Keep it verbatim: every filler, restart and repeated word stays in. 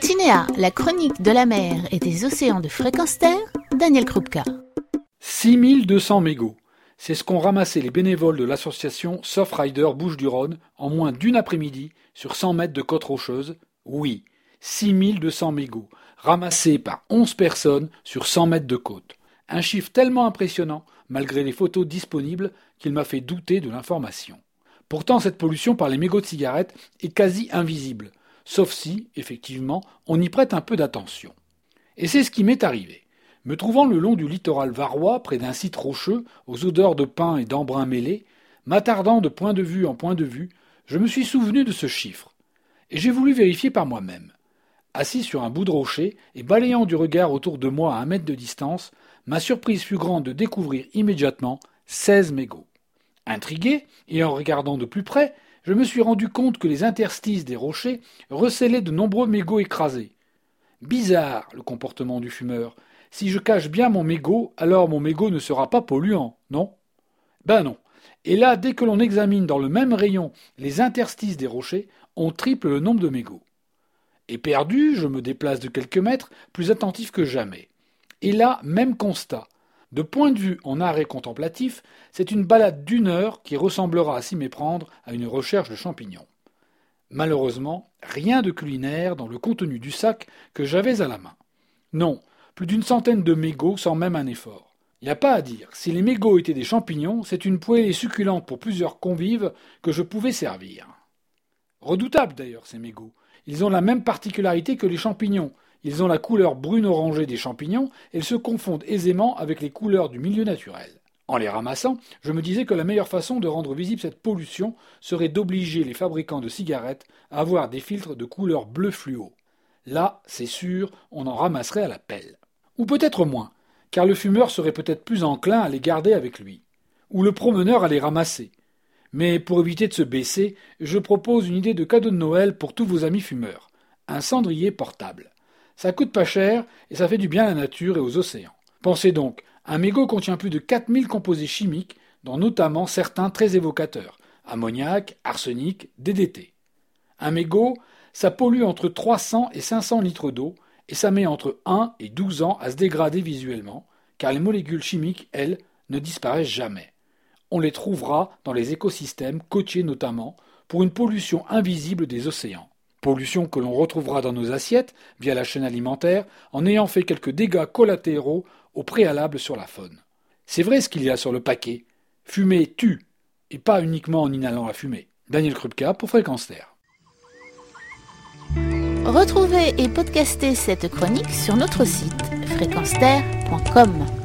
Tinea, la chronique de la mer et des océans de Fréquence Terre, Daniel Krupka. six mille deux cents mégots. C'est ce qu'ont ramassé les bénévoles de l'association Surfrider Bouches-du-Rhône en moins d'une après-midi sur cent mètres de côte rocheuse. Oui, six mille deux cents mégots, ramassés par onze personnes sur cent mètres de côte. Un chiffre tellement impressionnant, malgré les photos disponibles, qu'il m'a fait douter de l'information. Pourtant, cette pollution par les mégots de cigarettes est quasi invisible, sauf si, effectivement, on y prête un peu d'attention. Et c'est ce qui m'est arrivé. Me trouvant le long du littoral varois, près d'un site rocheux, aux odeurs de pin et d'embrun mêlés, m'attardant de point de vue en point de vue, je me suis souvenu de ce chiffre. Et j'ai voulu vérifier par moi-même. Assis sur un bout de rocher et balayant du regard autour de moi à un mètre de distance, ma surprise fut grande de découvrir immédiatement seize mégots. Intrigué, et en regardant de plus près, je me suis rendu compte que les interstices des rochers recélaient de nombreux mégots écrasés. Bizarre, le comportement du fumeur. Si je cache bien mon mégot, alors mon mégot ne sera pas polluant, non? Ben non. Et là, dès que l'on examine dans le même rayon les interstices des rochers, on triple le nombre de mégots. Éperdu, je me déplace de quelques mètres, plus attentif que jamais. Et là, même constat. De point de vue en arrêt contemplatif, c'est une balade d'une heure qui ressemblera à s'y méprendre à une recherche de champignons. Malheureusement, rien de culinaire dans le contenu du sac que j'avais à la main. Non, plus d'une centaine de mégots sans même un effort. Y a pas à dire, si les mégots étaient des champignons, c'est une poêlée succulente pour plusieurs convives que je pouvais servir. Redoutables d'ailleurs ces mégots. Ils ont la même particularité que les champignons. Ils ont la couleur brune-orangée des champignons et ils se confondent aisément avec les couleurs du milieu naturel. En les ramassant, je me disais que la meilleure façon de rendre visible cette pollution serait d'obliger les fabricants de cigarettes à avoir des filtres de couleur bleu fluo. Là, c'est sûr, on en ramasserait à la pelle. Ou peut-être moins, car le fumeur serait peut-être plus enclin à les garder avec lui. Ou le promeneur à les ramasser. Mais pour éviter de se baisser, je propose une idée de cadeau de Noël pour tous vos amis fumeurs. Un cendrier portable. Ça coûte pas cher et ça fait du bien à la nature et aux océans. Pensez donc, un mégot contient plus de quatre mille composés chimiques, dont notamment certains très évocateurs. Ammoniac, arsenic, D D T. Un mégot, ça pollue entre trois cents et cinq cents litres d'eau, et ça met entre un et douze ans à se dégrader visuellement, car les molécules chimiques, elles, ne disparaissent jamais. On les trouvera dans les écosystèmes, côtiers notamment, pour une pollution invisible des océans. Pollution que l'on retrouvera dans nos assiettes, via la chaîne alimentaire, en ayant fait quelques dégâts collatéraux au préalable sur la faune. C'est vrai ce qu'il y a sur le paquet. Fumer tue, et pas uniquement en inhalant la fumée. Daniel Krupka pour Fréquence Terre. Retrouvez et podcastez cette chronique sur notre site fréquence terre point com.